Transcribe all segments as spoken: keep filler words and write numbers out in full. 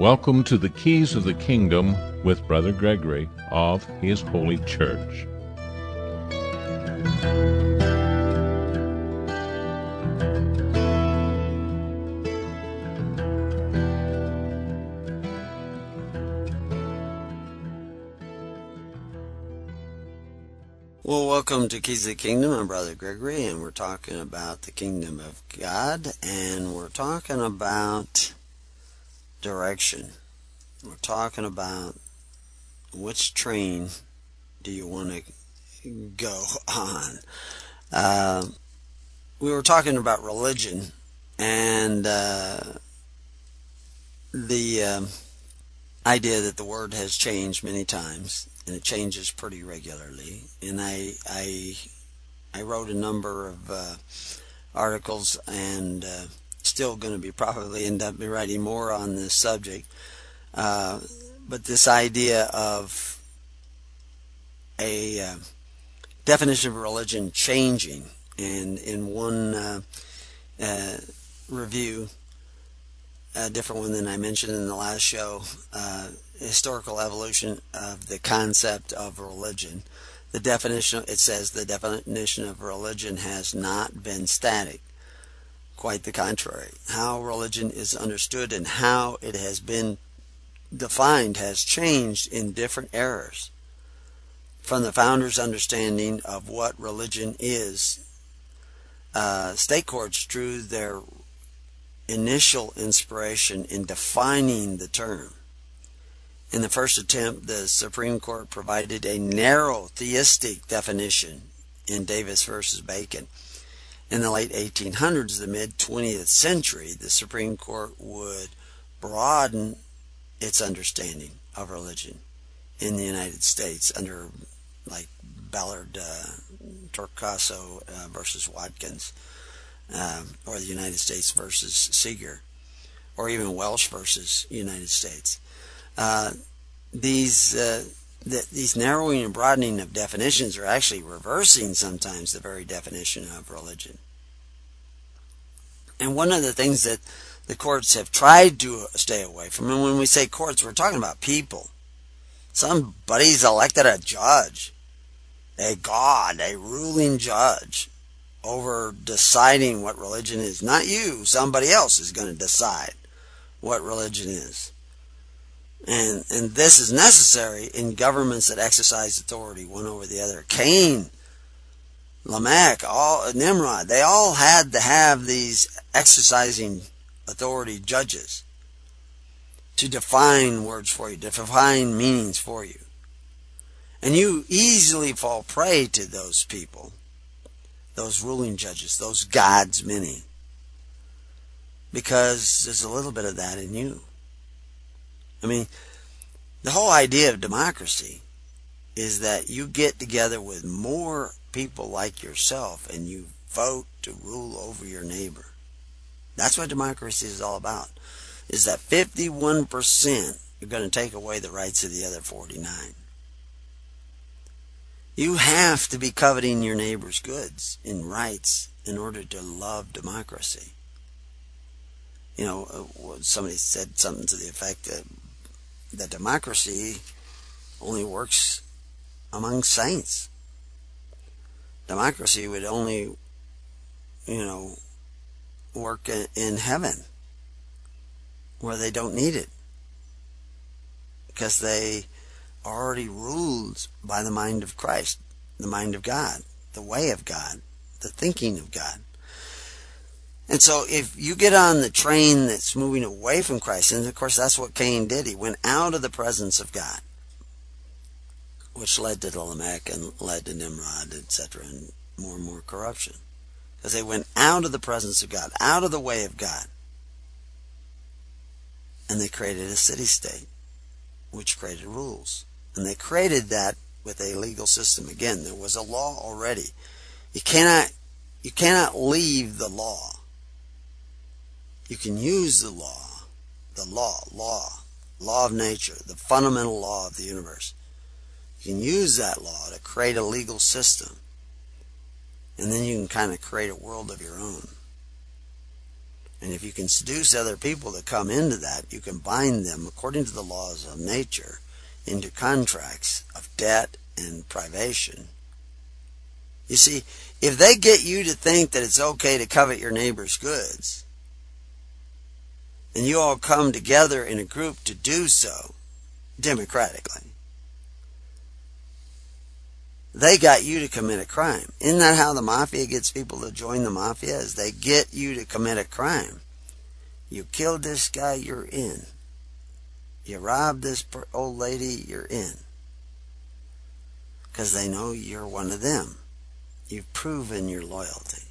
Welcome to the Keys of the Kingdom with Brother Gregory of His Holy Church. Well, welcome to Keys of the Kingdom. I'm Brother Gregory, and we're talking about the Kingdom of God, and we're talking about direction. We're talking about which train do you want to go on. Uh, we were talking about religion, and uh, the uh, idea that the word has changed many times, and it changes pretty regularly. And I I, I wrote a number of uh, articles, and uh, still going to be probably end up writing more on this subject. Uh, but this idea of a uh, definition of religion changing, and in one uh, uh, review, a different one than I mentioned in the last show, uh, historical evolution of the concept of religion. The definition, it says the definition of religion has not been static. Quite the contrary. How religion is understood and how it has been defined has changed in different eras. From the founders' understanding of what religion is, uh, state courts drew their initial inspiration in defining the term. In the first attempt, the Supreme Court provided a narrow theistic definition in Davis versus Bacon. In the late eighteen hundreds, the mid-twentieth century, the Supreme Court would broaden its understanding of religion in the United States under, like, Ballard, uh, Torcaso uh, versus Watkins. Um, or the United States versus Seeger, or even Welsh versus United States. Uh, these uh, the, these narrowing and broadening of definitions are actually reversing sometimes the very definition of religion. And one of the things that the courts have tried to stay away from, and when we say courts, we're talking about people. Somebody's elected a judge, a God, a ruling judge, over deciding what religion is. Not you, somebody else is going to decide what religion is. And and this is necessary in governments that exercise authority one over the other. Cain, Lamech, all Nimrod, they all had to have these exercising authority judges to define words for you, to define meanings for you. And you easily fall prey to those people, those ruling judges, those gods many, because there's a little bit of that in you. I mean, the whole idea of democracy is that you get together with more people like yourself and you vote to rule over your neighbor. That's what democracy is all about, is that fifty-one percent are going to take away the rights of the other forty-nine. You have to be coveting your neighbor's goods and rights in order to love democracy. You know, somebody said something to the effect that, that democracy only works among saints. Democracy would only, you know, work in, in heaven, where they don't need it, because they already ruled by the mind of Christ, the mind of God, the way of God, the thinking of God. And so if you get on the train that's moving away from Christ, and of course that's what Cain did, he went out of the presence of God, which led to Lamech and led to Nimrod, et cetera, and more and more corruption. Because they went out of the presence of God, out of the way of God, and they created a city-state, which created rules. And they created that with a legal system. Again, there was a law already. You cannot, you cannot leave the law. You can use the law, the law, law, law of nature, the fundamental law of the universe. You can use that law to create a legal system. And then you can kind of create a world of your own. And if you can seduce other people to come into that, you can bind them, according to the laws of nature, into contracts of debt and privation. You see, if they get you to think that it's okay to covet your neighbor's goods, and you all come together in a group to do so democratically, they got you to commit a crime. Isn't that how the mafia gets people to join the mafia? Is they get you to commit a crime. You killed this guy, you're in. You robbed this old lady, you're in. Because they know you're one of them. You've proven your loyalty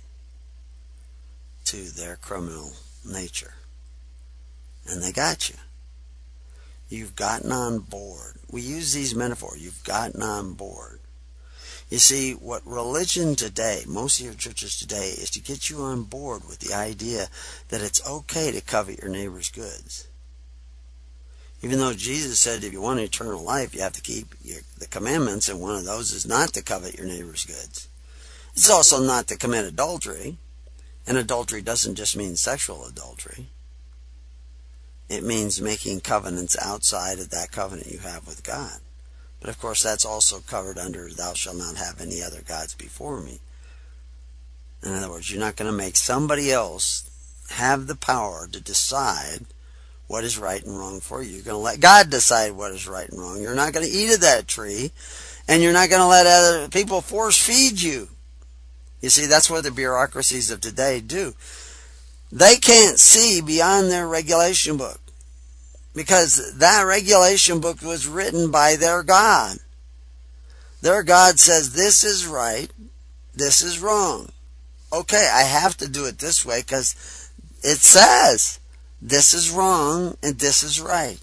to their criminal nature. And they got you. You've gotten on board. We use these metaphors. You've gotten on board. You see, what religion today, most of your churches today, is to get you on board with the idea that it's okay to covet your neighbor's goods. Even though Jesus said if you want eternal life, you have to keep your, the commandments, and one of those is not to covet your neighbor's goods. It's also not to commit adultery. And adultery doesn't just mean sexual adultery. It means making covenants outside of that covenant you have with God. But of course, that's also covered under thou shalt not have any other gods before me. In other words, you're not going to make somebody else have the power to decide what is right and wrong for you. You're going to let God decide what is right and wrong. You're not going to eat of that tree, and you're not going to let other people force feed you. You see, that's what the bureaucracies of today do. They can't see beyond their regulation book, because that regulation book was written by their God. Their God says, this is right, this is wrong. Okay, I have to do it this way because it says this is wrong and this is right.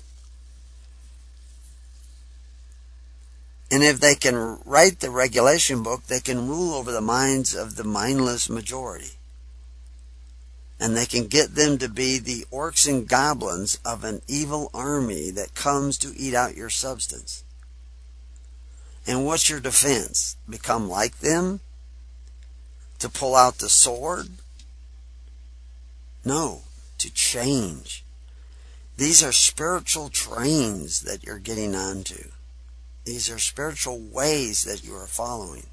And if they can write the regulation book, they can rule over the minds of the mindless majority. And they can get them to be the orcs and goblins of an evil army that comes to eat out your substance. And what's your defense? Become like them? To pull out the sword? No, to change. These are spiritual trains that you're getting onto. These are spiritual ways that you are following.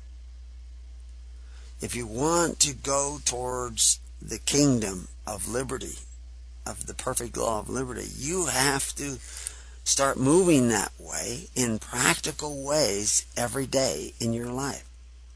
If you want to go towards the kingdom of liberty, of the perfect law of liberty, you have to start moving that way in practical ways every day in your life.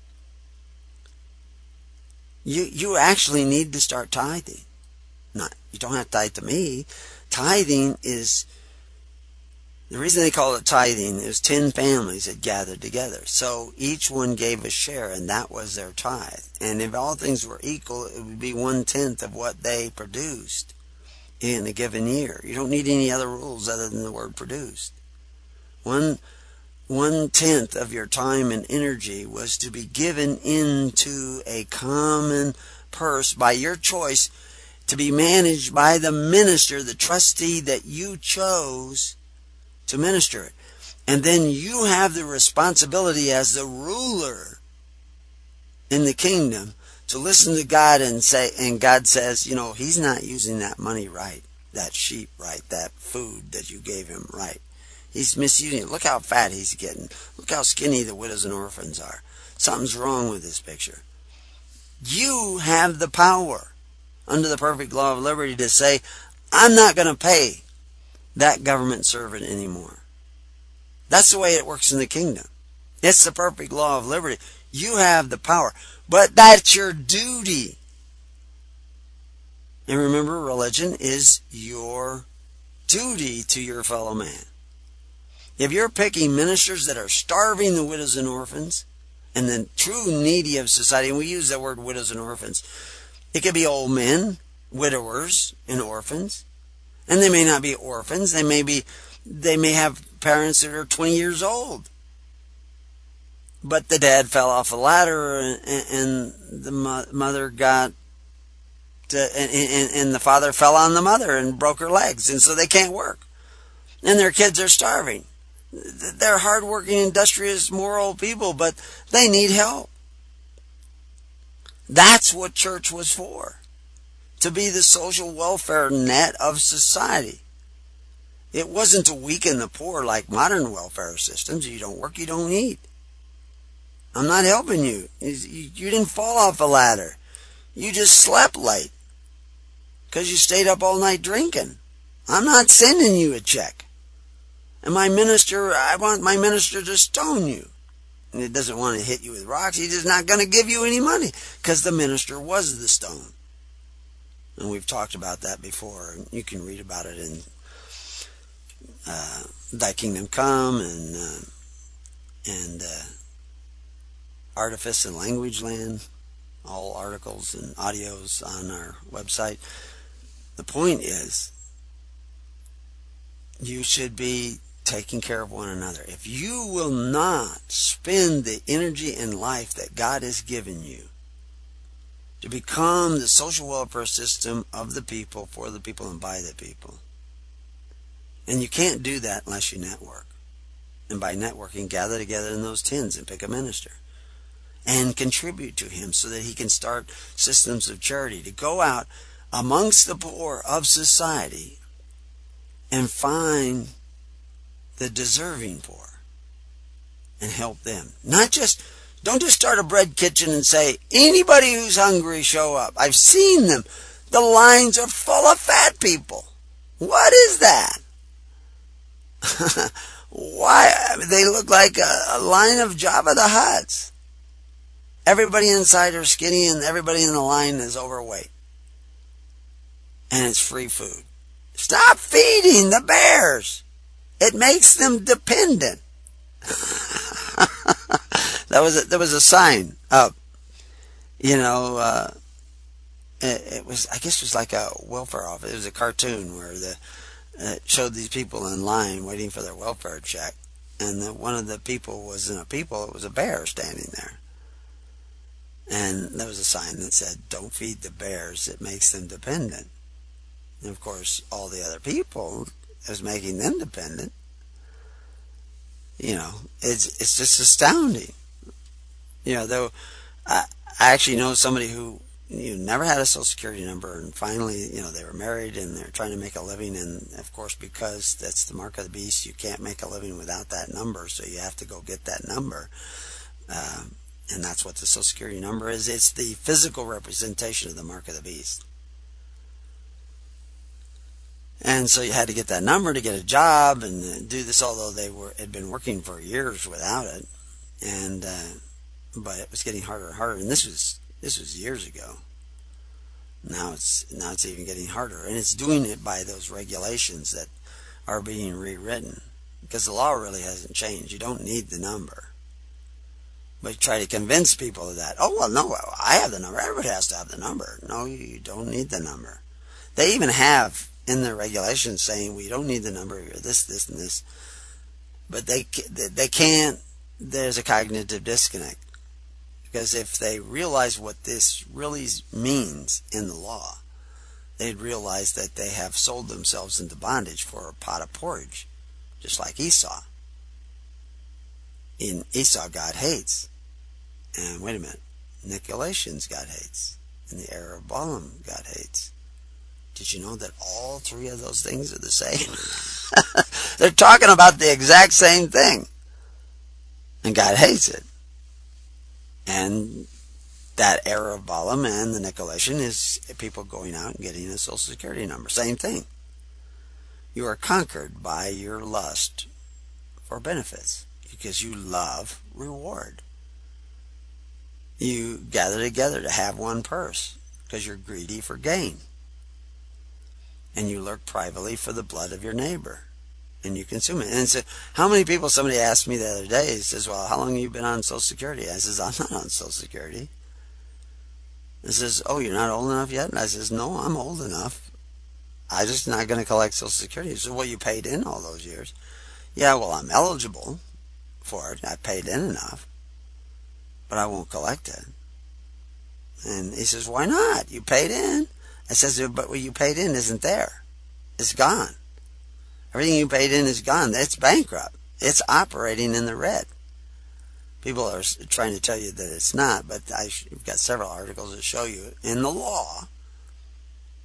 You you actually need to start tithing. Not, you don't have to tithe to me. Tithing is, the reason they call it tithing is ten families that gathered together. So each one gave a share, and that was their tithe. And if all things were equal, it would be one-tenth of what they produced in a given year. You don't need any other rules other than the word produced. One, one-tenth of your time and energy was to be given into a common purse by your choice, to be managed by the minister, the trustee that you chose to minister it. And then you have the responsibility as the ruler in the kingdom to listen to God and say, and God says, you know, he's not using that money right, that sheep right, that food that you gave him right. He's misusing it. Look how fat he's getting. Look how skinny the widows and orphans are. Something's wrong with this picture. You have the power under the perfect law of liberty to say, I'm not going to pay that government servant anymore. That's the way it works in the kingdom. It's the perfect law of liberty. You have the power, but that's your duty. And remember, religion is your duty to your fellow man. If you're picking ministers that are starving the widows and orphans and the true needy of society, and we use that word widows and orphans, it could be old men, widowers, and orphans. And they may not be orphans. They may be, they may have parents that are twenty years old. But the dad fell off a ladder, and, and the mother got, to, and, and, and the father fell on the mother and broke her legs, and so they can't work. And their kids are starving. They're hardworking, industrious, moral people, but they need help. That's what church was for. to be the social welfare net of society. It wasn't to weaken the poor like modern welfare systems. You don't work, you don't eat. I'm not helping you. You didn't fall off a ladder. You just slept late because you stayed up all night drinking. I'm not sending you a check. And my minister, I want my minister to stone you. And he doesn't want to hit you with rocks. He's just not going to give you any money because the minister was the stone. And we've talked about that before. You can read about it in uh, Thy Kingdom Come and uh, and uh, Artifice and Language Land. All articles and audios on our website. The point is, you should be taking care of one another. If you will not spend the energy and life that God has given you to become the social welfare system of the people, for the people, and by the people. And you can't do that unless you network. And by networking, gather together in those tens and pick a minister. And contribute to him so that he can start systems of charity. To go out amongst the poor of society and find the deserving poor and help them. Not just... Don't just start a bread kitchen and say, anybody who's hungry, show up. I've seen them. The lines are full of fat people. What is that? Why? They look like a, a line of Jabba the Hutts. Everybody inside are skinny and everybody in the line is overweight. And it's free food. Stop feeding the bears. It makes them dependent. That was a, there was a sign up, you know, uh, it, it was, I guess it was like a welfare office. It was a cartoon where the, uh, it showed these people in line waiting for their welfare check. And the, one of the people wasn't a people, it was a bear standing there. And there was a sign that said, don't feed the bears, it makes them dependent. And of course, all the other people, it was making them dependent. You know, it's it's just astounding. You know, though, I, I actually know somebody who you know, never had a Social Security number, and finally, you know, they were married and they're trying to make a living, and of course, because that's the mark of the beast, you can't make a living without that number, so you have to go get that number. Uh, and that's what the Social Security number is. It's the physical representation of the mark of the beast. And so you had to get that number to get a job and do this, although they were had been working for years without it. And uh, but it was getting harder and harder. And this was this was years ago. Now it's now it's even getting harder, and it's doing it by those regulations that are being rewritten, because the law really hasn't changed. You don't need the number, but you try to convince people of that. Oh well, no, I have the number. Everybody has to have the number. No, you don't need the number. They even have in the regulations saying we don't need the number. You're this, this, and this, but they they can't. There's a cognitive disconnect, because if they realize what this really means in the law, they'd realize that they have sold themselves into bondage for a pot of porridge, just like Esau. In Esau, God hates. And wait a minute, Nicolaitans, God hates. In the era of Balaam, God hates. Did you know that all three of those things are the same? They're talking about the exact same thing. And God hates it. And that era of Balaam and the Nicolaitan is people going out and getting a Social Security number. Same thing. You are conquered by your lust for benefits, because you love reward. You gather together to have one purse because you're greedy for gain. And you lurk privately for the blood of your neighbor. And you consume it. And so, how many people, somebody asked me the other day, he says, well, how long have you been on Social Security? I says, I'm not on Social Security. He says, oh, you're not old enough yet? And I says, no, I'm old enough. I'm just not going to collect Social Security. He says, well, you paid in all those years. Yeah, well, I'm eligible for it. I paid in enough. But I won't collect it. And he says, why not? You paid in. I says, but what you paid in isn't there. It's gone. Everything you paid in is gone. It's bankrupt. It's operating in the red. People are trying to tell you that it's not, but I've got several articles that show you in the law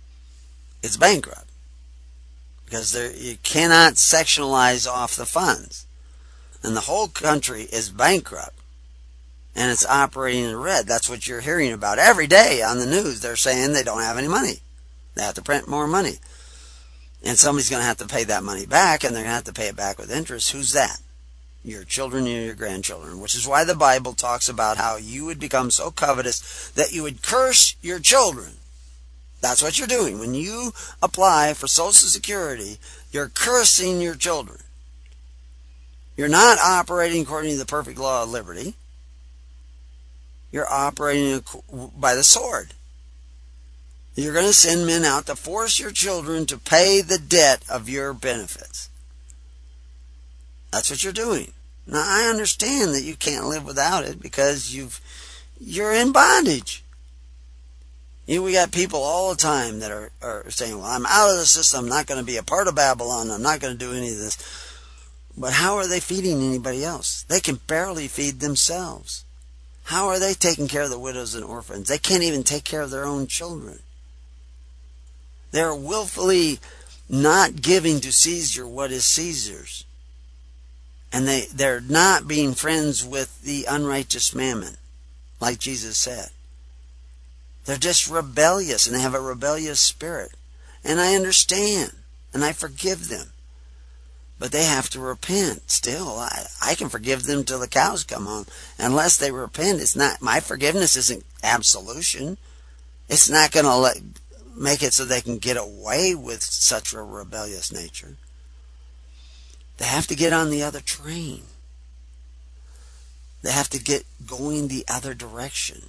it's bankrupt. Because there, you cannot sectionalize off the funds. And the whole country is bankrupt. And it's operating in red. That's what you're hearing about every day on the news. They're saying they don't have any money. They have to print more money. And somebody's going to have to pay that money back, and they're going to have to pay it back with interest. Who's that? Your children and your grandchildren. Which is why the Bible talks about how you would become so covetous that you would curse your children. That's what you're doing. When you apply for Social Security, you're cursing your children. You're not operating according to the perfect law of liberty. You're operating by the sword. You're going to send men out to force your children to pay the debt of your benefits. That's what you're doing. Now, I understand that you can't live without it because you've, you're in bondage. You know, we got people all the time that are, are saying, well, I'm out of the system. I'm not going to be a part of Babylon. I'm not going to do any of this. But how are they feeding anybody else? They can barely feed themselves. How are they taking care of the widows and orphans? They can't even take care of their own children. They're willfully not giving to Caesar what is Caesar's. And they, they're not being friends with the unrighteous mammon, like Jesus said. They're just rebellious, and they have a rebellious spirit. And I understand, and I forgive them. But they have to repent still. I, I can forgive them till the cows come home. Unless they repent, it's not, my forgiveness isn't absolution. It's not going to let make it so they can get away with such a rebellious nature. They have to get on the other train. They have to get going the other direction.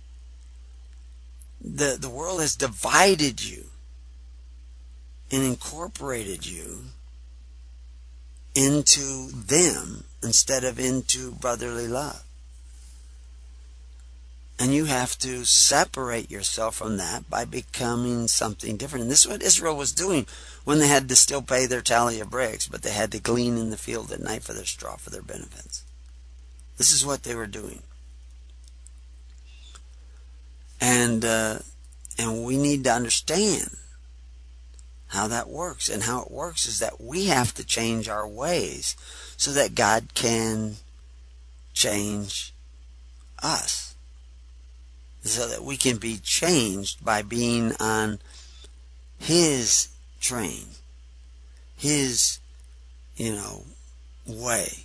The, the world has divided you and incorporated you into them instead of into brotherly love. And you have to separate yourself from that by becoming something different. And this is what Israel was doing when they had to still pay their tally of bricks, but they had to glean in the field at night for their straw, for their benefits. This is what they were doing. And, uh, and we need to understand how that works. And how it works is that we have to change our ways so that God can change us. So that we can be changed by being on His train. His, you know, way.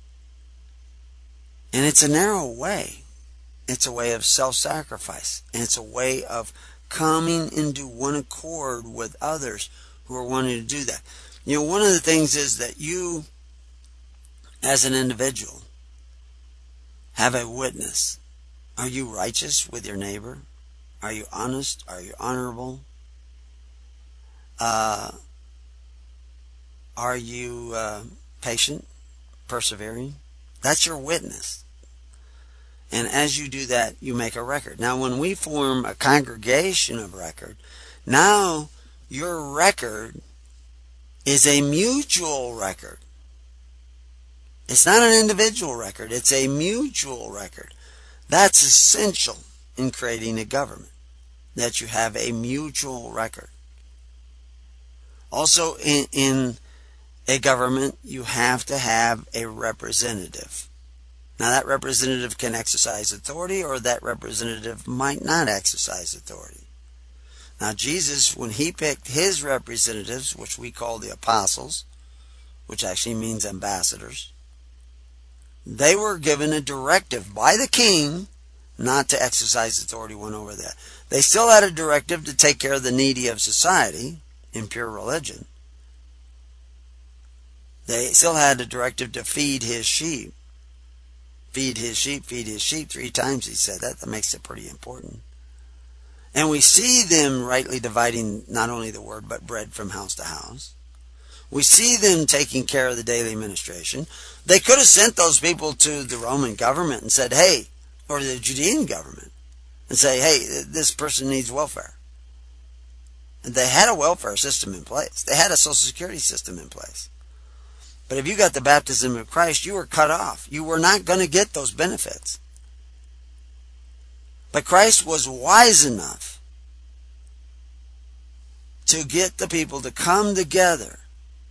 And it's a narrow way. It's a way of self-sacrifice. And it's a way of coming into one accord with others who are wanting to do that. You know, one of the things is that you, as an individual, have a witness. Are you righteous with your neighbor? Are you honest? Are you honorable? Uh, are you uh, patient, persevering? That's your witness. And as you do that, you make a record. Now, when we form a congregation of record, now your record is a mutual record. It's not an individual record. It's a mutual record. That's essential in creating a government, that you have a mutual record. Also, in, in a government, you have to have a representative. Now, that representative can exercise authority, or that representative might not exercise authority. Now, Jesus, when He picked His representatives, which we call the apostles, which actually means ambassadors, they were given a directive by the king not to exercise authority one over that. They still had a directive to take care of the needy of society in pure religion. They still had a directive to feed His sheep. Feed His sheep, feed His sheep. Three times He said that. That makes it pretty important. And we see them rightly dividing not only the word, but bread from house to house. We see them taking care of the daily administration. They could have sent those people to the Roman government and said, hey, or the Judean government, and say, hey, this person needs welfare. And they had a welfare system in place. They had a Social Security system in place. But if you got the baptism of Christ, you were cut off. You were not going to get those benefits. But Christ was wise enough to get the people to come together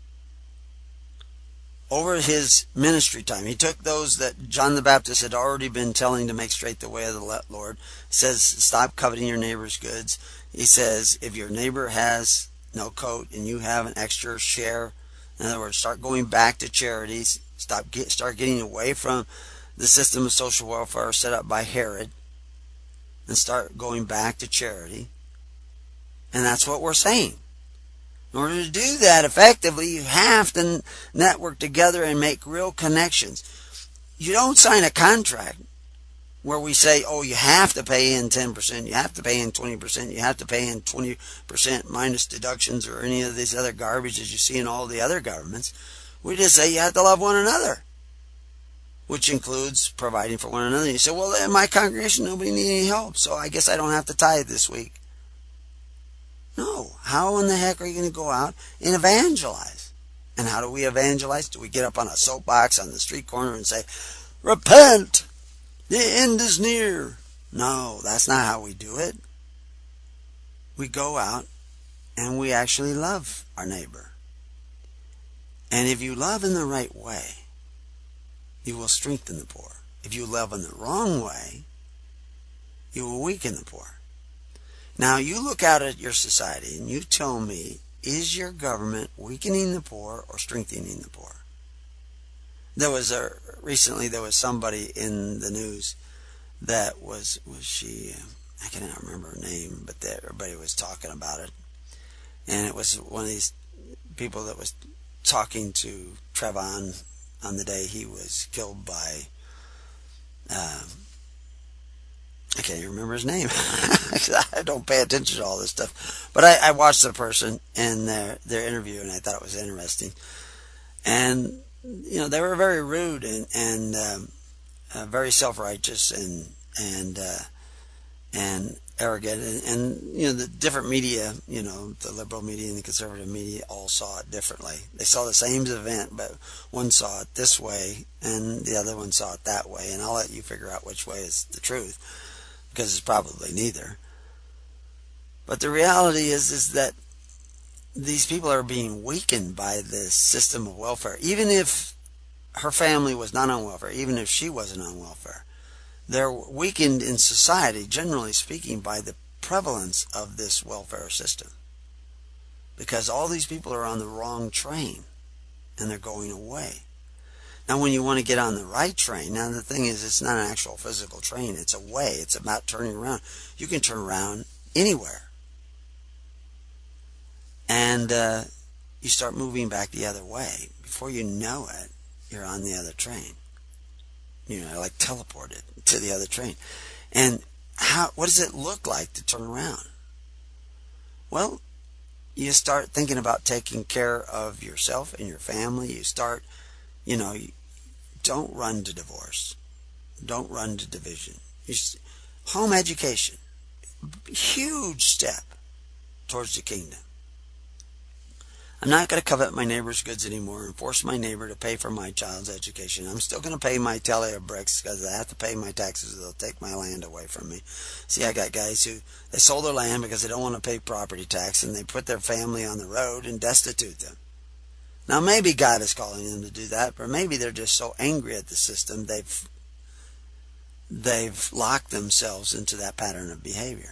over his ministry time. He took those that John the Baptist had already been telling to make straight the way of the Lord. He says, stop coveting your neighbor's goods. He says, if your neighbor has no coat and you have an extra, share. In other words, start going back to charities. Stop get, start getting away from the system of social welfare set up by Herod and start going back to charity. And that's what we're saying. In order to do that effectively, you have to network together and make real connections. You don't sign a contract where we say, oh, you have to pay in ten percent, you have to pay in twenty percent, you have to pay in twenty percent minus deductions or any of these other garbages you see in all the other governments. We just say you have to love one another, which includes providing for one another. You say, well, in my congregation, nobody needs any help, so I guess I don't have to tithe this week. No. How in the heck are you going to go out and evangelize? And how do we evangelize? Do we get up on a soapbox on the street corner and say, repent, the end is near? No, that's not how we do it. We go out and we actually love our neighbor. And if you love in the right way, you will strengthen the poor. If you love in the wrong way, you will weaken the poor. Now, you look out at your society and you tell me, is your government weakening the poor or strengthening the poor? There was a, recently there was somebody in the news that was, was she, I cannot remember her name, but that everybody was talking about it. And it was one of these people that was talking to Trayvon on the day he was killed by, um, I can't even remember his name. I don't pay attention to all this stuff. But I, I watched the person and their, their interview, and I thought it was interesting. And, you know, they were very rude and, and um, uh, very self-righteous and and uh, and arrogant. And, and, you know, the different media, you know, the liberal media and the conservative media all saw it differently. They saw the same event, but one saw it this way and the other one saw it that way. And I'll let you figure out which way is the truth, because it's probably neither. But the reality is, is that these people are being weakened by this system of welfare. Even if her family was not on welfare, even if she wasn't on welfare, they're weakened in society, generally speaking, by the prevalence of this welfare system. Because all these people are on the wrong train, and they're going away. Now, when you want to get on the right train, now the thing is, it's not an actual physical train. It's a way. It's about turning around. You can turn around anywhere. And uh, you start moving back the other way. Before you know it, you're on the other train. You know, like teleported to the other train. And how? What does it look like to turn around? Well, you start thinking about taking care of yourself and your family. You start, you know, you don't run to divorce. Don't run to division. You, home education, huge step towards the kingdom. I'm not going to covet my neighbor's goods anymore and force my neighbor to pay for my child's education. I'm still going to pay my tally of bricks because I have to pay my taxes or they'll take my land away from me. See, I got guys who, they sold their land because they don't want to pay property tax, and they put their family on the road and destitute them. Now, maybe God is calling them to do that, but maybe they're just so angry at the system, they've, they've locked themselves into that pattern of behavior.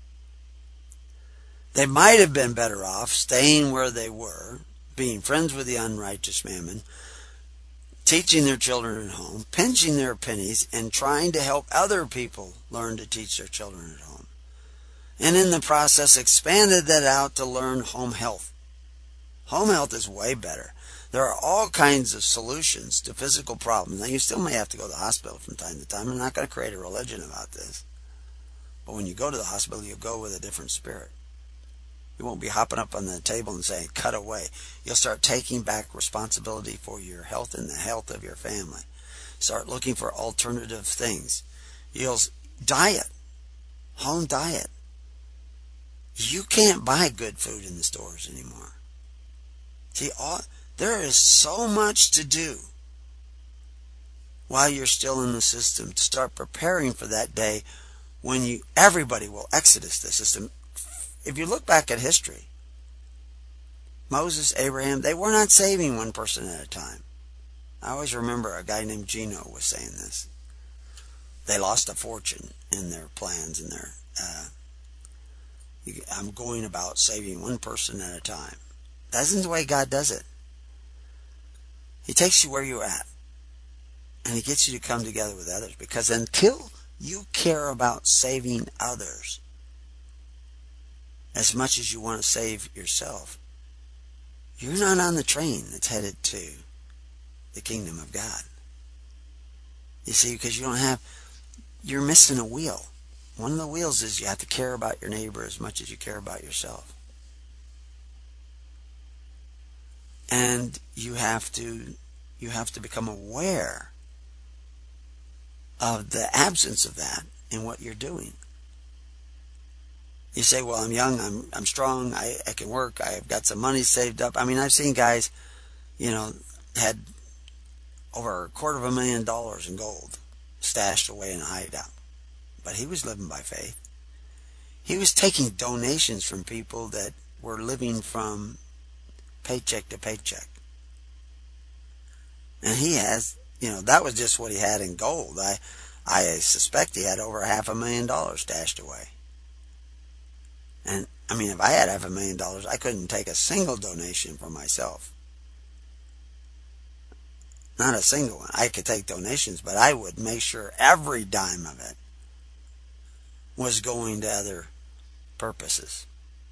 They might have been better off staying where they were, being friends with the unrighteous mammon, teaching their children at home, pinching their pennies, and trying to help other people learn to teach their children at home. And in the process, expanded that out to learn home health. Home health is way better. There are all kinds of solutions to physical problems. Now, you still may have to go to the hospital from time to time. I'm not going to create a religion about this. But when you go to the hospital, you go with a different spirit. You won't be hopping up on the table and saying, cut away. You'll start taking back responsibility for your health and the health of your family. Start looking for alternative things. You'll diet. Home diet. You can't buy good food in the stores anymore. See, all, there is so much to do while you're still in the system to start preparing for that day when you everybody will exodus the system. If you look back at history, Moses, Abraham, they were not saving one person at a time. I always remember a guy named Gino was saying this. They lost a fortune in their plans and their, uh, I'm going about saving one person at a time. That isn't the way God does it. He takes you where you're at. And He gets you to come together with others. Because until you care about saving others as much as you want to save yourself, you're not on the train that's headed to the kingdom of God. You see, because you don't have, you're missing a wheel. One of the wheels is you have to care about your neighbor as much as you care about yourself. And you have to, you have to become aware of the absence of that in what you're doing. You say, well, I'm young, I'm I'm strong, I, I can work, I've got some money saved up. I mean, I've seen guys, you know, had over a quarter of a million dollars in gold stashed away in a hideout. But he was living by faith. He was taking donations from people that were living from paycheck to paycheck. And he has, you know, that was just what he had in gold. I, I suspect he had over half a million dollars stashed away. And, I mean, if I had half a million dollars, I couldn't take a single donation for myself. Not a single one. I could take donations, but I would make sure every dime of it was going to other purposes.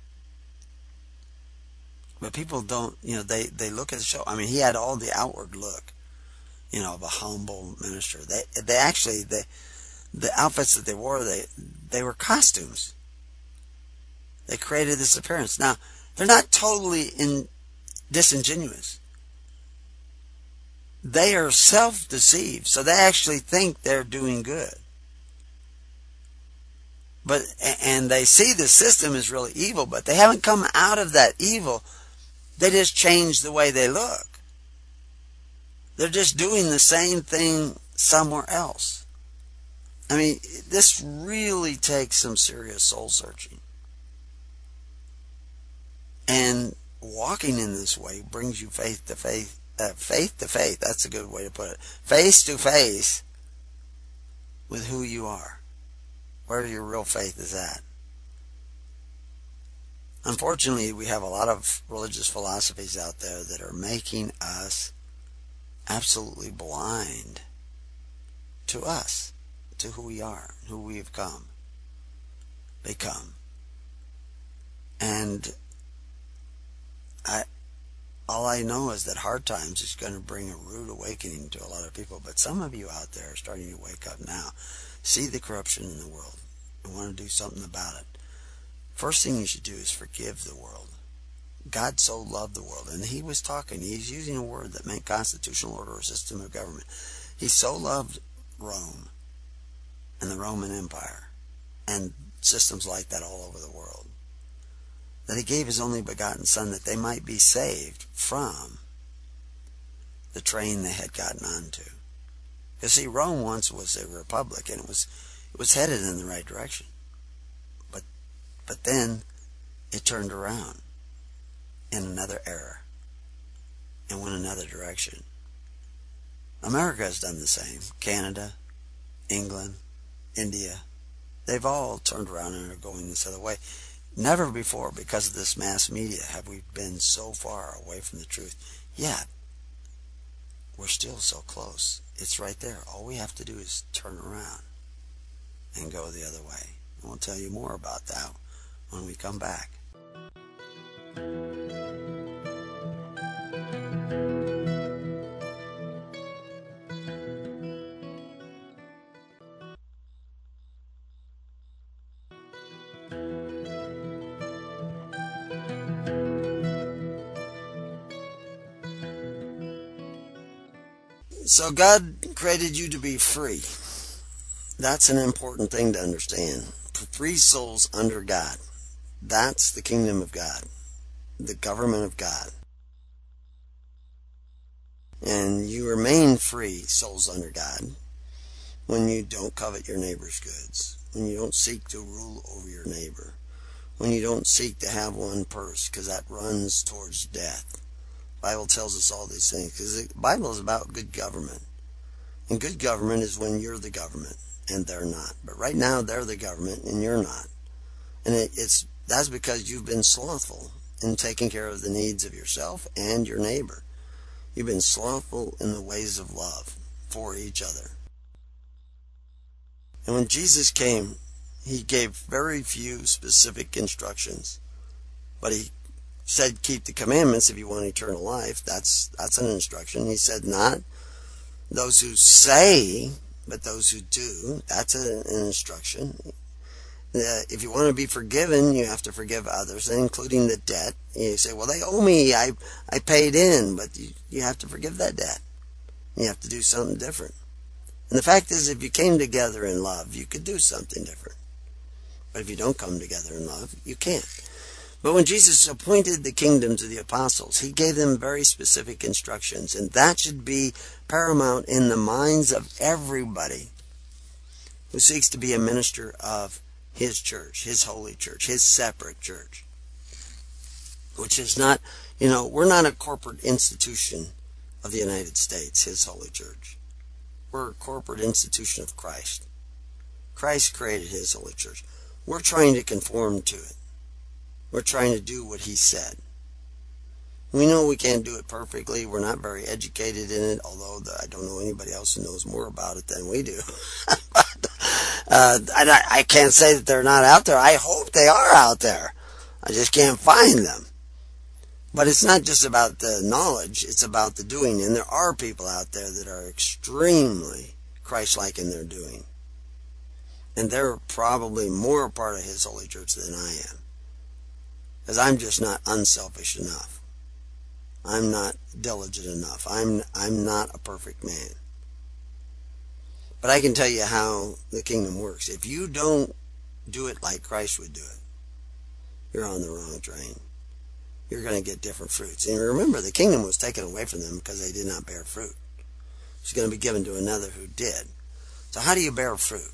But people don't, you know, they, they look at the show. I mean, he had all the outward look, you know, of a humble minister. They they actually, they, the outfits that they wore, they they were costumes. They created this appearance. Now, they're not totally in, disingenuous. They are self-deceived, so they actually think they're doing good. But and they see the system is really evil, but they haven't come out of that evil. They just changed the way they look. They're just doing the same thing somewhere else. I mean, this really takes some serious soul searching. And walking in this way brings you faith to faith. Uh, faith to faith, that's a good way to put it. Face to face with who you are. Where your real faith is at. Unfortunately, we have a lot of religious philosophies out there that are making us absolutely blind to us, to who we are, who we have come, become. And I, all I know is that hard times is going to bring a rude awakening to a lot of people. But some of you out there are starting to wake up now. See the corruption in the world and want to do something about it. First thing you should do is forgive the world. God so loved the world. And he was talking, he's using a word that meant constitutional order or system of government. He so loved Rome and the Roman Empire and systems like that all over the world that he gave his only begotten Son that they might be saved from the train they had gotten onto. Because see, Rome once was a republic and it was it was headed in the right direction. But but then it turned around in another era and went another direction. America has done the same. Canada, England, India, they've all turned around and are going this other way. Never before, because of this mass media, have we been so far away from the truth. Yet, we're still so close. It's right there. All we have to do is turn around and go the other way. And we'll tell you more about that when we come back. So God created you to be free. That's an important thing to understand. Free souls under God. That's the kingdom of God. The government of God. And you remain free souls under God when you don't covet your neighbor's goods. When you don't seek to rule over your neighbor. when you don't seek to have one purse, because that runs towards death. The Bible tells us all these things, because the Bible is about good government. And good government is when you're the government and they're not. But right now they're the government and you're not. And it, it's that's because you've been slothful in taking care of the needs of yourself and your neighbor. You've been slothful in the ways of love for each other. And when Jesus came, he gave very few specific instructions. But he said, keep the commandments if you want eternal life. That's that's an instruction. He said, not those who say, but those who do. That's an instruction. Uh, if you want to be forgiven, you have to forgive others, including the debt. You say, well, they owe me. I I paid in, but you, you have to forgive that debt. You have to do something different. And the fact is, if you came together in love, you could do something different. But if you don't come together in love, you can't. But when Jesus appointed the kingdom to the apostles, he gave them very specific instructions. And that should be paramount in the minds of everybody who seeks to be a minister of his church, his holy church, his separate church. Which is not, you know, we're not a corporate institution of the United States, his holy church. We're a corporate institution of Christ. Christ created his holy church. We're trying to conform to it. We're trying to do what he said. We know we can't do it perfectly. We're not very educated in it, although the, I don't know anybody else who knows more about it than we do. but, uh, and I, I can't say that they're not out there. I hope they are out there. I just can't find them. But it's not just about the knowledge, it's about the doing. And there are people out there that are extremely Christ-like in their doing. And they're probably more a part of his holy church than I am. Because I'm just not unselfish enough. I'm not diligent enough. I'm I'm not a perfect man. But I can tell you how the kingdom works. If you don't do it like Christ would do it, you're on the wrong train. You're going to get different fruits. And remember, the kingdom was taken away from them because they did not bear fruit. It's going to be given to another who did. So how do you bear fruit?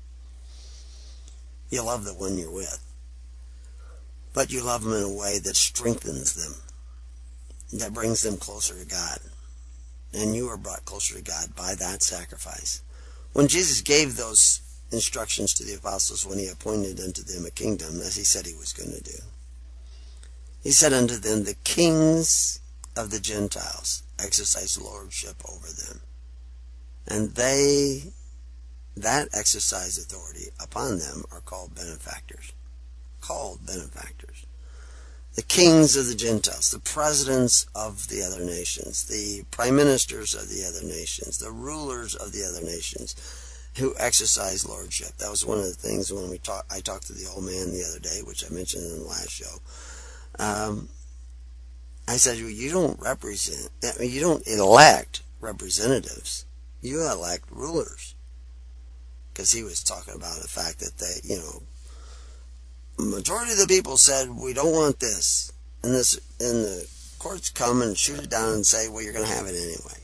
You love the one you're with. But you love them in a way that strengthens them, that brings them closer to God. And you are brought closer to God by that sacrifice. When Jesus gave those instructions to the apostles when he appointed unto them a kingdom, as he said he was going to do, he said unto them, the kings of the Gentiles exercise lordship over them. And they that exercise authority upon them are called benefactors. Called benefactors. The kings of the Gentiles, the presidents of the other nations, the prime ministers of the other nations, the rulers of the other nations who exercise lordship. That was one of the things when we talk, I talked to the old man the other day, which I mentioned in the last show. Um, I said, well, you don't represent, I mean, you don't elect representatives. You elect rulers. Because he was talking about the fact that they, you know, majority of the people said, we don't want this. And this, and the courts come and shoot it down and say, well, you're going to have it anyway.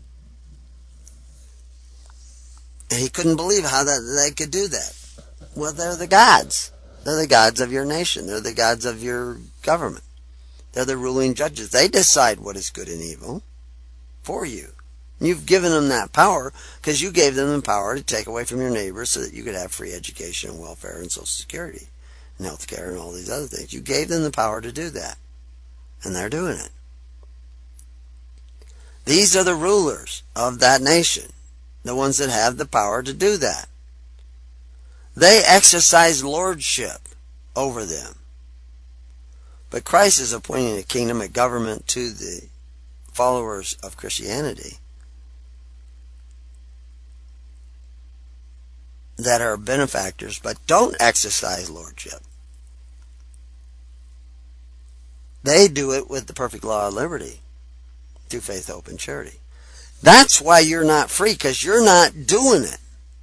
And he couldn't believe how that they could do that. Well, they're the gods. They're the gods of your nation. They're the gods of your government. They're the ruling judges. They decide what is good and evil for you. You've given them that power because you gave them the power to take away from your neighbors so that you could have free education and welfare and Social Security and health care and all these other things. You gave them the power to do that. And they're doing it. These are the rulers of that nation. The ones that have the power to do that. They exercise lordship over them. But Christ is appointing a kingdom, a government to the followers of Christianity that are benefactors but don't exercise lordship. They do it with the perfect law of liberty through faith, hope, and charity. That's why you're not free, because you're not doing it.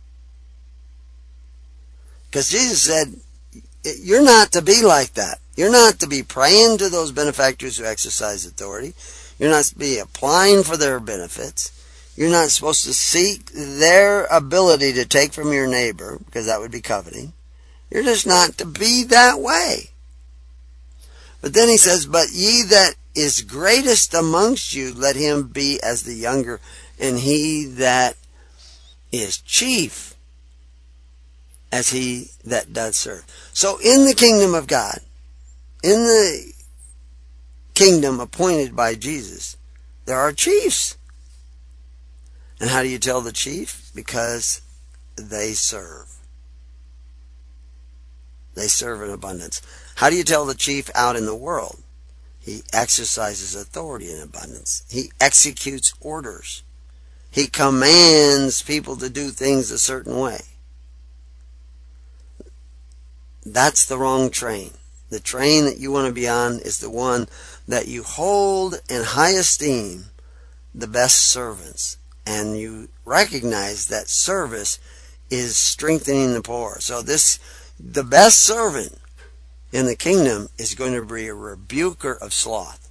Because Jesus said, you're not to be like that. You're not to be praying to those benefactors who exercise authority. You're not to be applying for their benefits. You're not supposed to seek their ability to take from your neighbor, because that would be coveting. You're just not to be that way. But then he says, but ye that is greatest amongst you, let him be as the younger, and he that is chief as he that does serve. So in the kingdom of God, in the kingdom appointed by Jesus, there are chiefs. And how do you tell the chief? Because they serve. They serve in abundance. How do you tell the chief out in the world? He exercises authority in abundance. He executes orders. He commands people to do things a certain way. That's the wrong train. The train that you want to be on is the one that you hold in high esteem the best servants. And you recognize that service is strengthening the poor. So this, the best servant in the kingdom is going to be a rebuker of sloth.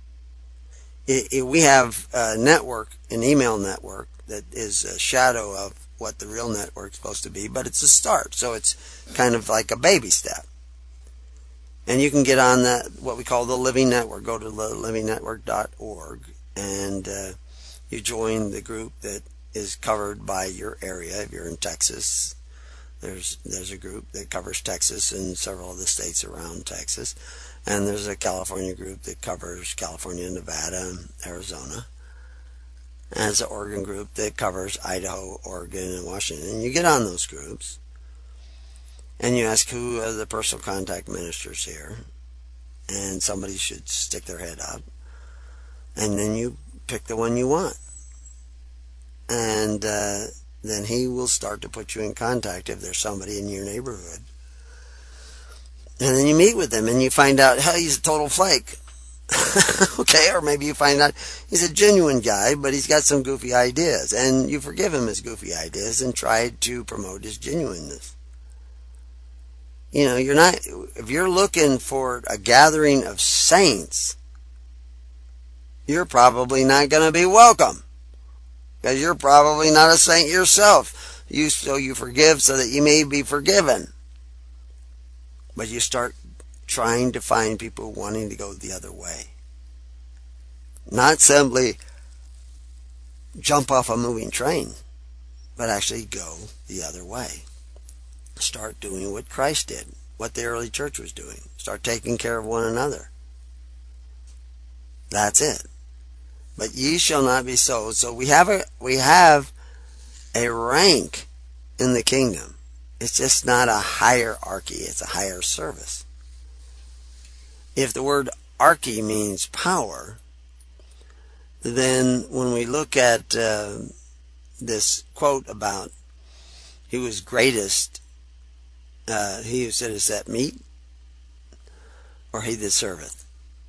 It, it, we have a network, an email network, that is a shadow of what the real network is supposed to be, but it's a start. So it's kind of like a baby step. And you can get on that, what we call the Living Network. Go to the living network dot org and uh, you join the group that is covered by your area. If you're in Texas, there's there's a group that covers Texas and several of the states around Texas. And there's a California group that covers California, Nevada, and Arizona. And there's an Oregon group that covers Idaho, Oregon, and Washington. And you get on those groups. And you ask who are the personal contact ministers here. And somebody should stick their head up. And then you pick the one you want. And uh, then he will start to put you in contact if there's somebody in your neighborhood. And then you meet with him and you find out, hey, he's a total flake. Okay, or maybe you find out he's a genuine guy, but he's got some goofy ideas. And you forgive him his goofy ideas and try to promote his genuineness. You know, you're not, if you're looking for a gathering of saints, you're probably not going to be welcome. Because you're probably not a saint yourself. You, so you forgive so that you may be forgiven. But you start trying to find people wanting to go the other way. Not simply jump off a moving train, but actually go the other way. Start doing what Christ did, what the early church was doing. Start taking care of one another. That's it. But ye shall not be so. So we have a we have a rank in the kingdom. It's just not a hierarchy, it's a higher service. If the word archy means power, then when we look at uh, this quote about he was greatest, uh, he who sitteth at meat, or he that serveth.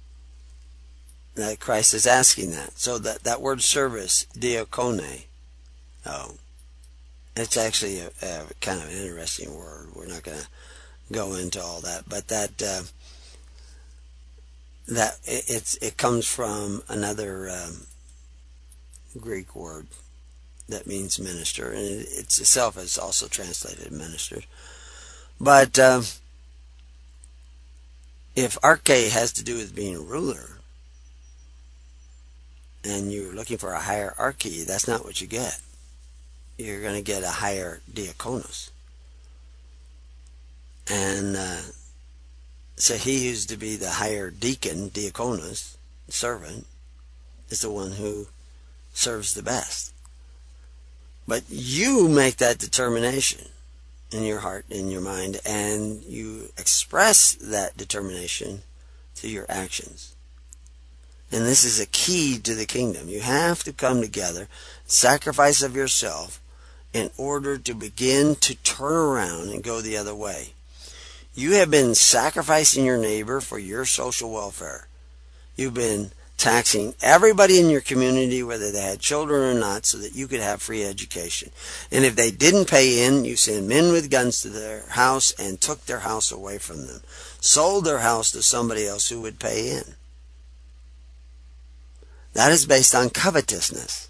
That Christ is asking that. So that, that word service, diakone, oh, it's actually a, a kind of an interesting word. We're not going to go into all that, but that uh, that it, it's it comes from another um, Greek word that means minister, and it, it's itself is also translated minister. But uh, if arche has to do with being a ruler, and you're looking for a hierarchy, that's not what you get. You're going to get a higher diakonos. And uh, so he who's to be the higher deacon, diakonos, servant, is the one who serves the best. But you make that determination in your heart, in your mind, and you express that determination through your actions. And this is a key to the kingdom. You have to come together, sacrifice of yourself, in order to begin to turn around and go the other way. You have been sacrificing your neighbor for your social welfare. You've been taxing everybody in your community, whether they had children or not, so that you could have free education. And if they didn't pay in, you sent men with guns to their house and took their house away from them. Sold their house to somebody else who would pay in. That is based on covetousness.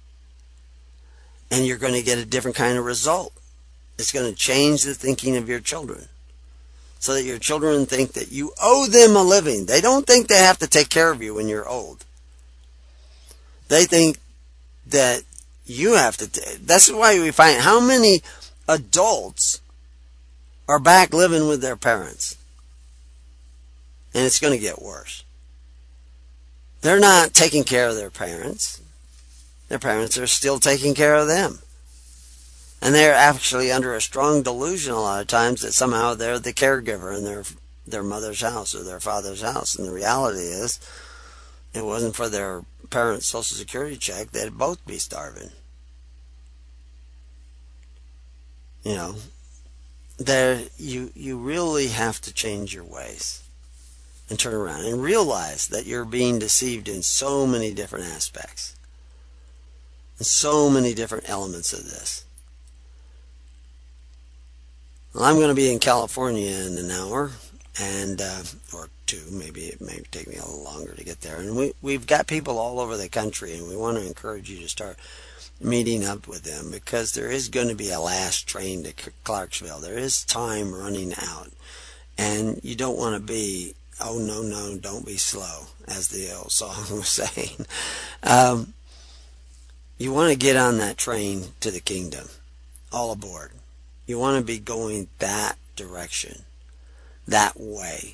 And you're going to get a different kind of result. It's going to change the thinking of your children. so that your children think that you owe them a living. They don't think they have to take care of you when you're old. They think that you have to. T- That's why we find how many adults are back living with their parents. And it's going to get worse. They're not taking care of their parents. Their parents are still taking care of them. And they're actually under a strong delusion a lot of times that somehow they're the caregiver in their their mother's house or their father's house. And the reality is, it wasn't for their parents' Social Security check, they'd both be starving. You know, there you you really have to change your ways and turn around and realize that you're being deceived in so many different aspects, and so many different elements of this. Well, I'm going to be in California in an hour, and uh, or two, maybe it may take me a little longer to get there. And we, we've got people all over the country, and we want to encourage you to start meeting up with them, because there is going to be a last train to Clarksville. There is time running out, and you don't want to be, oh, no, no, don't be slow, as the old song was saying. Um, you want to get on that train to the kingdom, all aboard. You want to be going that direction, that way.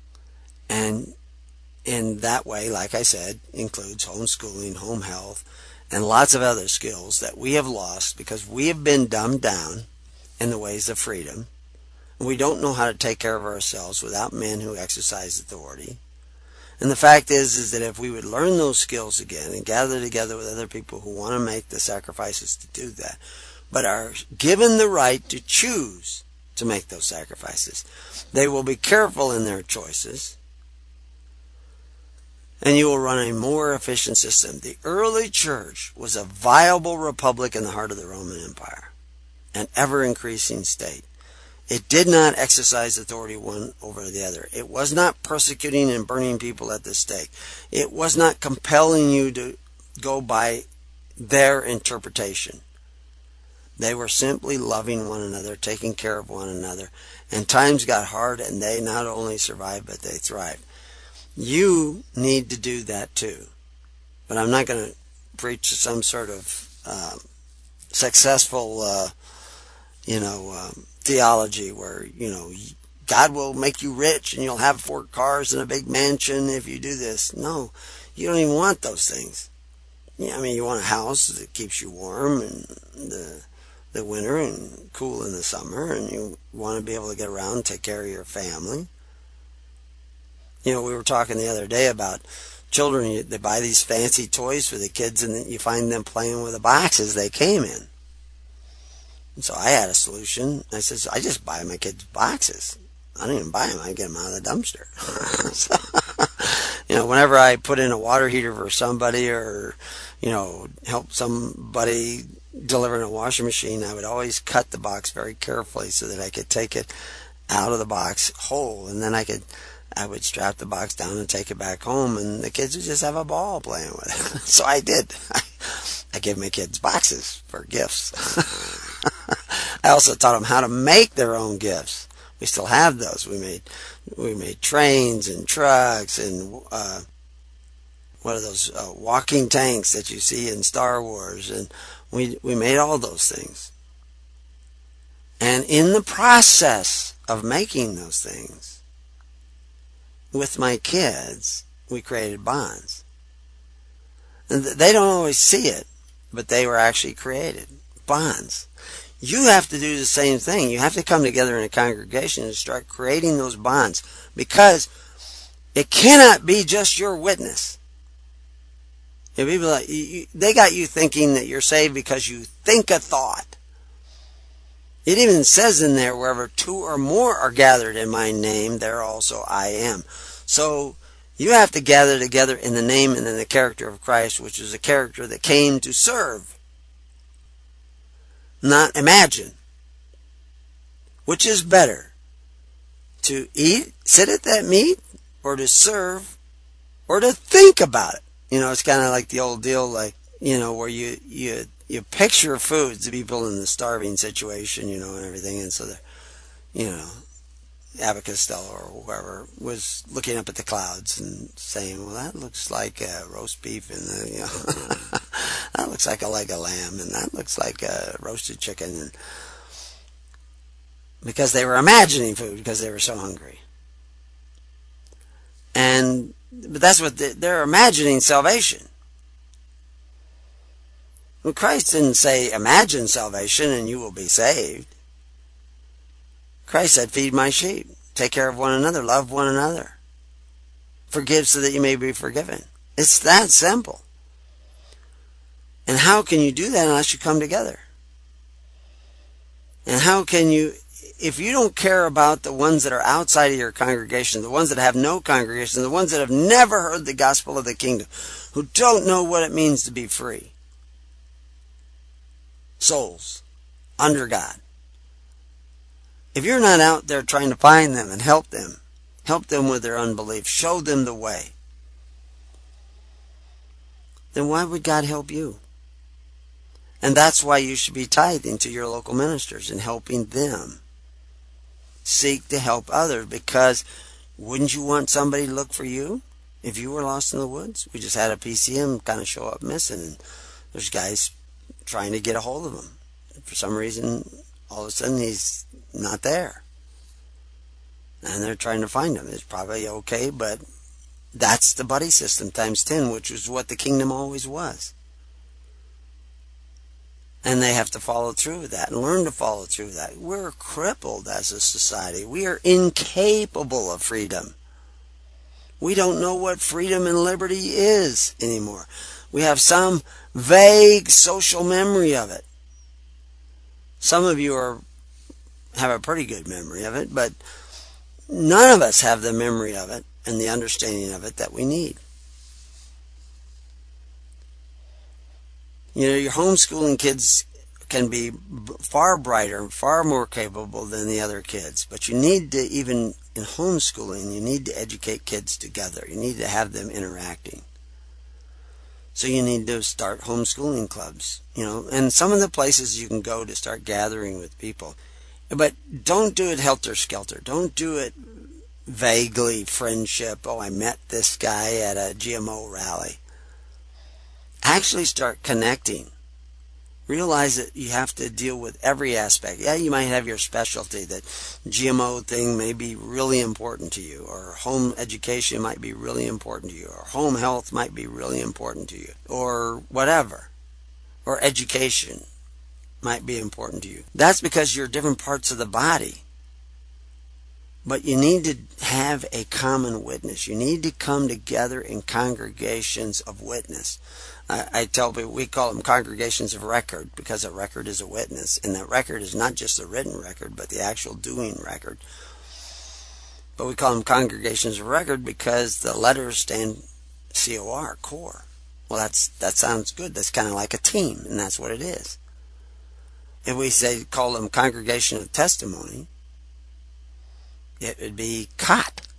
And in that way, like I said, includes homeschooling, home health, and lots of other skills that we have lost because we have been dumbed down in the ways of freedom. We don't know how to take care of ourselves without men who exercise authority. And the fact is, is that if we would learn those skills again and gather together with other people who want to make the sacrifices to do that, but are given the right to choose to make those sacrifices, they will be careful in their choices, and you will run a more efficient system. The early church was a viable republic in the heart of the Roman Empire, an ever-increasing state. It did not exercise authority one over the other. It was not persecuting and burning people at the stake. It was not compelling you to go by their interpretation. They were simply loving one another, taking care of one another. And times got hard, and they not only survived, but they thrived. You need to do that too. But I'm not going to preach some sort of uh, successful, uh, you know, um, theology where, you know, God will make you rich and you'll have four cars and a big mansion if you do this. No, you don't even want those things. Yeah, I mean, you want a house that keeps you warm in the the winter and cool in the summer, and you want to be able to get around and take care of your family. You know, we were talking the other day about children. They buy these fancy toys for the kids, and then you find them playing with the boxes they came in. And so I had a solution. I said, I just buy my kids boxes. I don't even buy them. I get them out of the dumpster. So, you know, whenever I put in a water heater for somebody, or, you know, help somebody delivering a washing machine, I would always cut the box very carefully so that I could take it out of the box whole, and then I could I would strap the box down and take it back home, and the kids would just have a ball playing with it. So I did. I, I gave my kids boxes for gifts. I also taught them how to make their own gifts. We still have those. We made we made trains and trucks and uh, what are those uh, walking tanks that you see in Star Wars, and we we made all those things. And in the process of making those things, with my kids, we created bonds. And they don't always see it, but they were actually created. Bonds. You have to do the same thing. You have to come together in a congregation and start creating those bonds, because it cannot be just your witness. You know, people like, you, they got you thinking that you're saved because you think a thought. It even says in there, wherever two or more are gathered in my name, there also I am. So you have to gather together in the name and in the character of Christ, which is a character that came to serve, not imagine. Which is better, to eat, sit at that meat, or to serve, or to think about it? You know, it's kind of like the old deal, like, you know, where you you you picture foods to people in the starving situation, you know, and everything, and so they're, you know, Abbott Costello or whoever was looking up at the clouds and saying, well, that looks like a roast beef, and the, you know, that looks like a leg of lamb, and that looks like a roasted chicken, and because they were imagining food because they were so hungry. And but that's what they, they're imagining salvation. Well, Christ didn't say, imagine salvation and you will be saved. Christ said, feed my sheep, take care of one another, love one another, forgive so that you may be forgiven. It's that simple. And how can you do that unless you come together? And how can you, if you don't care about the ones that are outside of your congregation, the ones that have no congregation, the ones that have never heard the gospel of the kingdom, who don't know what it means to be free, souls under God, if you're not out there trying to find them and help them, help them with their unbelief, show them the way, then why would God help you? And that's why you should be tithing to your local ministers and helping them seek to help others, because wouldn't you want somebody to look for you if you were lost in the woods? We just had a P C M kind of show up missing, and there's guys trying to get a hold of him. For some reason, all of a sudden he's not there. And they're trying to find him. It's probably okay, but that's the buddy system times ten, which was what the kingdom always was. And they have to follow through with that and learn to follow through with that. We're crippled as a society. We are incapable of freedom. We don't know what freedom and liberty is anymore. We have some vague social memory of it. Some of you are have a pretty good memory of it, but none of us have the memory of it and the understanding of it that we need. You know, your homeschooling kids can be far brighter, far more capable than the other kids, but you need to, even in homeschooling, you need to educate kids together. You need to have them interacting. So you need to start homeschooling clubs, you know, and some of the places you can go to start gathering with people. But don't do it helter-skelter. Don't do it vaguely friendship. Oh, I met this guy at a G M O rally. Actually start connecting. Realize that you have to deal with every aspect. Yeah, you might have your specialty. That G M O thing may be really important to you, or home education might be really important to you, or home health might be really important to you, or whatever, or education might be important to you. That's because you're different parts of the body. But you need to have a common witness. You need to come together in congregations of witness. I, I tell people we call them congregations of record, because a record is a witness. And that record is not just the written record, but the actual doing record. But we call them congregations of record because the letters stand C O R, core. Well, that's that sounds good. That's kind of like a team, and that's what it is. If we say call them congregation of testimony, it would be C O T.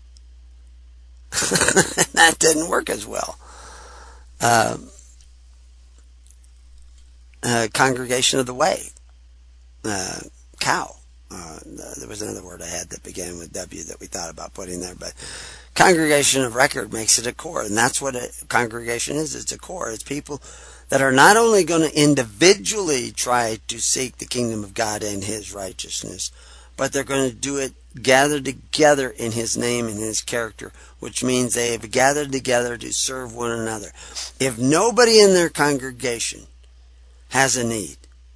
That didn't work as well. Uh, uh, congregation of the way. Uh, cow. Uh, there was another word I had that began with W that we thought about putting there, but congregation of record makes it a core, and that's what a congregation is. It's a core. It's people that are not only going to individually try to seek the kingdom of God and His righteousness, but they're going to do it gathered together in His name and His character, which means they have gathered together to serve one another. If nobody in their congregation has a need,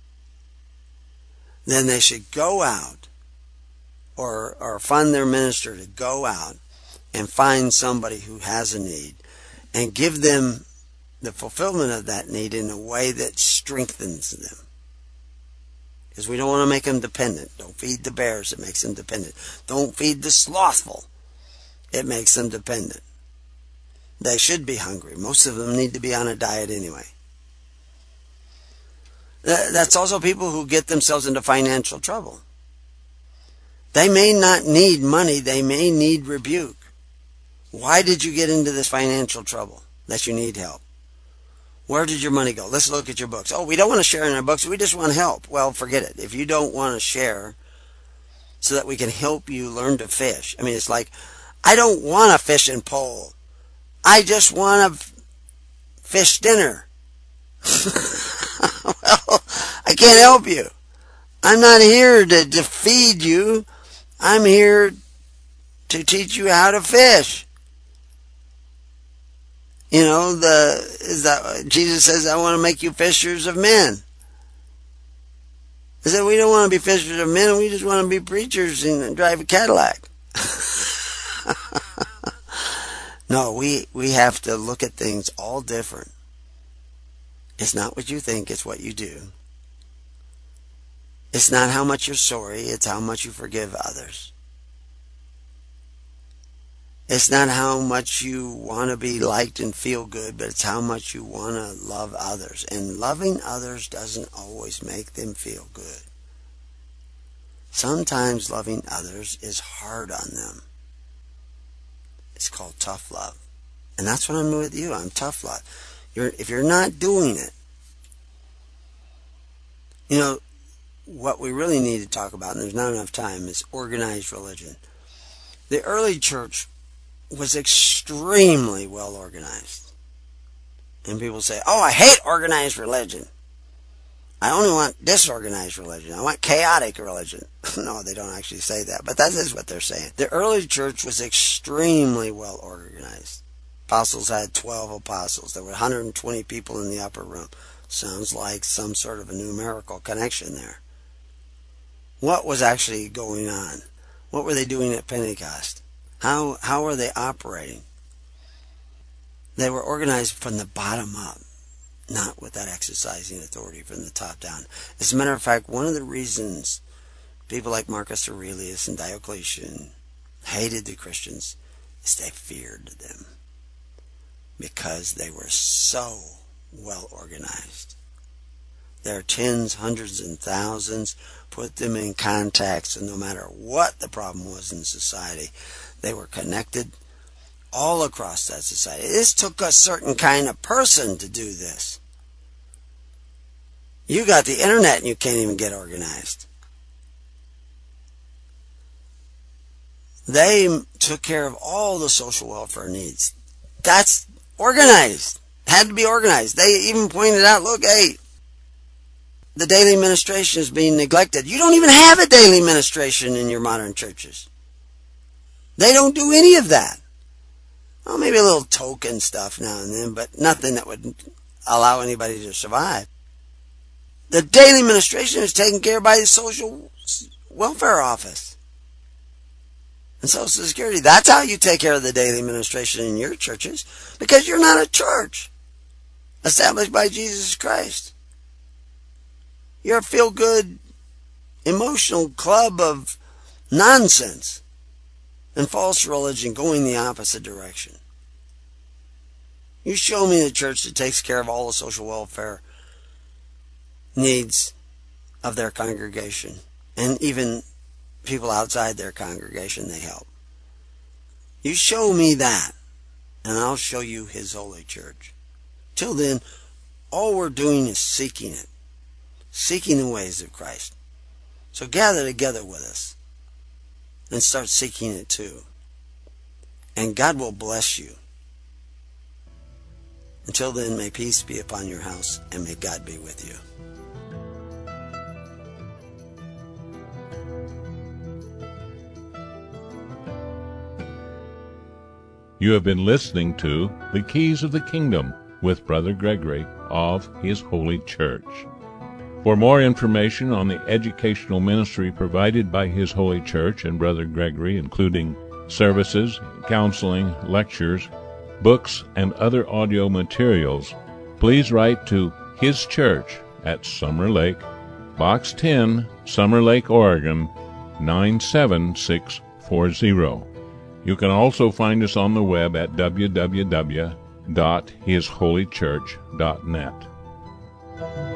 then they should go out or, or fund their minister to go out and find somebody who has a need and give them the fulfillment of that need in a way that strengthens them. Because we don't want to make them dependent. Don't feed the bears, it makes them dependent. Don't feed the slothful, it makes them dependent. They should be hungry. Most of them need to be on a diet anyway. That's also people who get themselves into financial trouble. They may not need money, they may need rebuke. Why did you get into this financial trouble that you need help? Where did your money go? Let's look at your books. Oh, we don't want to share in our books. We just want help. Well, forget it. If you don't want to share so that we can help you learn to fish. I mean, it's like, I don't want a fishing pole. I just want a fish dinner. Well, I can't help you. I'm not here to, to feed you. I'm here to teach you how to fish. You know, the is that Jesus says, I want to make you fishers of men. I said, we don't want to be fishers of men. We just want to be preachers and drive a Cadillac. No, we, we have to look at things all different. It's not what you think, it's what you do. It's not how much you're sorry, it's how much you forgive others. It's not how much you want to be liked and feel good, but it's how much you want to love others. And loving others doesn't always make them feel good. Sometimes loving others is hard on them. It's called tough love. And that's what I'm doing with you. I'm tough love. You're, if you're not doing it, you know, what we really need to talk about, and there's not enough time, is organized religion. The early church was extremely well organized. And people say, oh, I hate organized religion. I only want disorganized religion. I want chaotic religion. No, they don't actually say that, but that is what they're saying. The early church was extremely well organized. Apostles had twelve apostles. There were one hundred twenty people in the upper room. Sounds like some sort of a numerical connection there. What was actually going on? What were they doing at Pentecost? How how were they operating? They were organized from the bottom up, not with that exercising authority from the top down. As a matter of fact, one of the reasons people like Marcus Aurelius and Diocletian hated the Christians is they feared them, because they were so well organized. Their tens, hundreds, and thousands put them in contact, so no matter what the problem was in society, they were connected all across that society. This took a certain kind of person to do this. You got the internet and you can't even get organized. They took care of all the social welfare needs. That's organized. Had to be organized. They even pointed out, look, hey, the daily ministration is being neglected. You don't even have a daily ministration in your modern churches. They don't do any of that. Well, maybe a little token stuff now and then, but nothing that would allow anybody to survive. The daily ministration is taken care of by the social welfare office and Social Security. That's how you take care of the daily ministration in your churches, because you're not a church established by Jesus Christ. You're a feel-good, emotional club of nonsense and false religion going the opposite direction. You show me the church that takes care of all the social welfare needs of their congregation, and even people outside their congregation they help. You show me that, and I'll show you His holy church. Till then, all we're doing is seeking it, seeking the ways of Christ. So gather together with us and start seeking it too. And God will bless you. Until then, may peace be upon your house, and may God be with you. You have been listening to The Keys of the Kingdom with Brother Gregory of His Holy Church. For more information on the educational ministry provided by His Holy Church and Brother Gregory, including services, counseling, lectures, books, and other audio materials, please write to His Church at Summer Lake, Box ten, Summer Lake, Oregon, nine seven six four zero. You can also find us on the web at w w w dot his holy church dot net.